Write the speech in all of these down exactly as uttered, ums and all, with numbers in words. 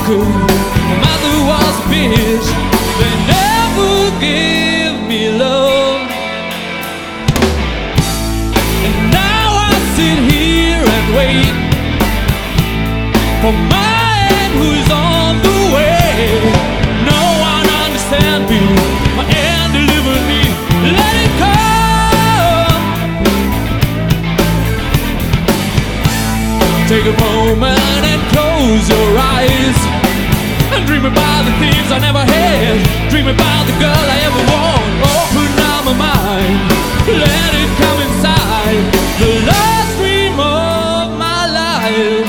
broken. My mother was a bitch. They never gave me love. And now I sit here and wait for mine who's on the way. No one understands me. My end delivered me. Let it come. Take a moment and close your eyes and dream about the things I never had. Dream about the girl I ever want. Open up my mind. Let it come inside. The last dream of my life.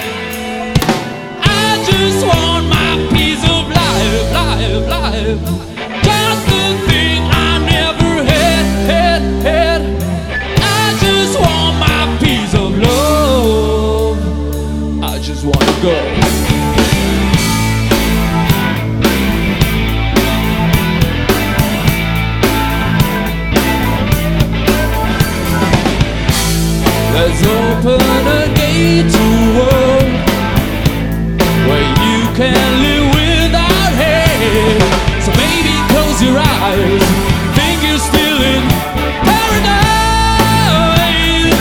I just want my piece of life, life, life. Just the thing I never had, had, had. I just want my piece of love. I just want to go. Let's open a gate to a world where you can live without hate. So baby, close your eyes. Think you're still in paradise.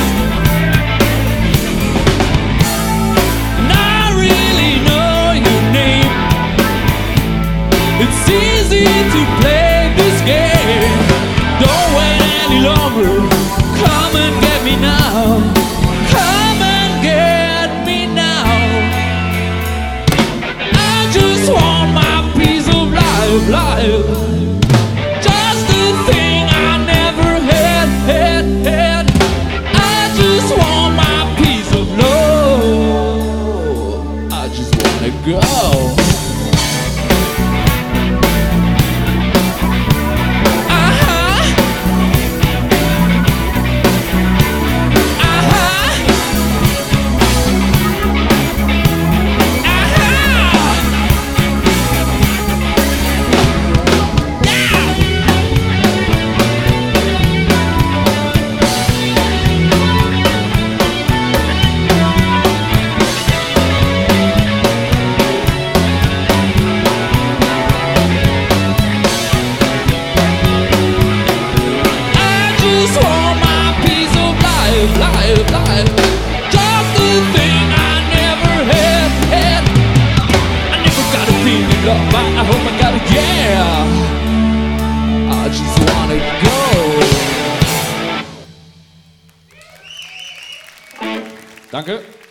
And I really know your name. It's easy to play this game. Don't wait any longer. Come and get me now. Come and get me now. I just want my piece of life, life. Just the thing I never had, had, had. I just want my piece of love. I just wanna go. Life, life, just the thing I never had, had. I never got a thing in love, I hope I got it, yeah. I just wanna go. Danke.